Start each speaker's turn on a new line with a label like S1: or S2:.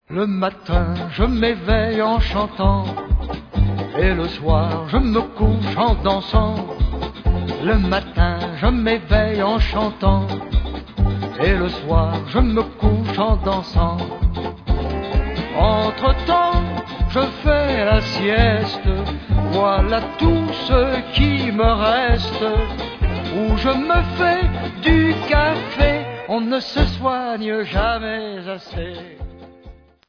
S1: Le matin, je m'éveille en chantant, et le soir, je me couche en dansant. Le matin, je m'éveille en chantant, et le soir, je me couche en dansant. Entre-temps, je fais la sieste, voilà tout ce qui me reste. Où je me fais du café, on ne se soigne jamais assez.